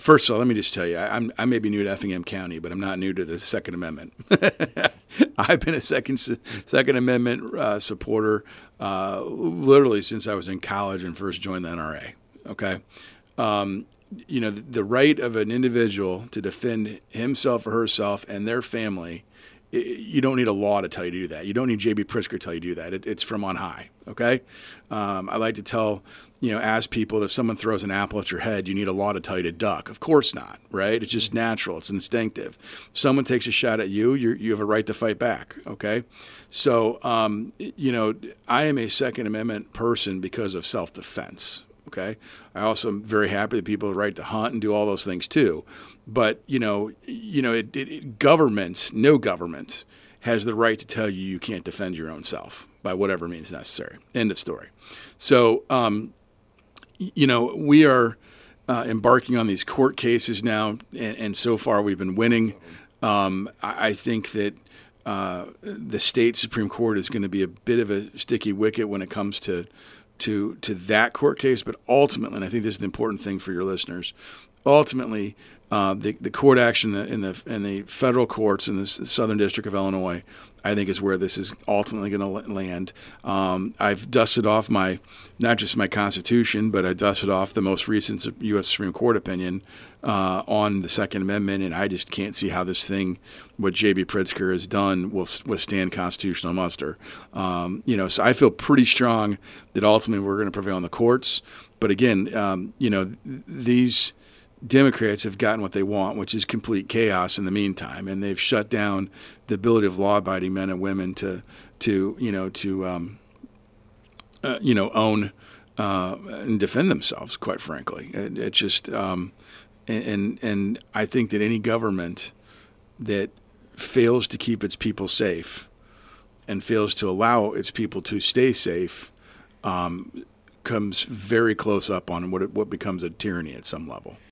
First of all, let me just tell you, I may be new to Effingham County, but I'm not new to the Second Amendment. I've been a Second Amendment supporter literally since I was in college and first joined the NRA. Okay. The right of an individual to defend himself or herself and their family, you don't need a law to tell you to do that. You don't need J.B. Pritzker to tell you to do that. It's from on high, okay? I like to tell, ask people that if someone throws an apple at your head, you need a law to tell you to duck. Of course not, right? It's just natural. It's instinctive. If someone takes a shot at you, you have a right to fight back, okay? So, I am a Second Amendment person because of self-defense. Okay. I also am very happy that people have the right to hunt and do all those things too. But, no government has the right to tell you you can't defend your own self by whatever means necessary. End of story. So, we are embarking on these court cases now, and so far we've been winning. I think that the state Supreme Court is going to be a bit of a sticky wicket when it comes to that court case, but ultimately, and I think this is the important thing for your listeners, ultimately, the court action in the federal courts in the Southern District of Illinois, I think, is where this is ultimately going to land. I've dusted off not just my Constitution, but I dusted off the most recent U.S. Supreme Court opinion on the Second Amendment, and I just can't see how this thing, what J.B. Pritzker has done, will withstand constitutional muster. So I feel pretty strong that ultimately we're going to prevail in the courts. But again, these Democrats have gotten what they want, which is complete chaos in the meantime, and they've shut down the ability of law-abiding men and women to own and defend themselves. Quite frankly, it's just and I think that any government that fails to keep its people safe and fails to allow its people to stay safe comes very close up on what becomes a tyranny at some level.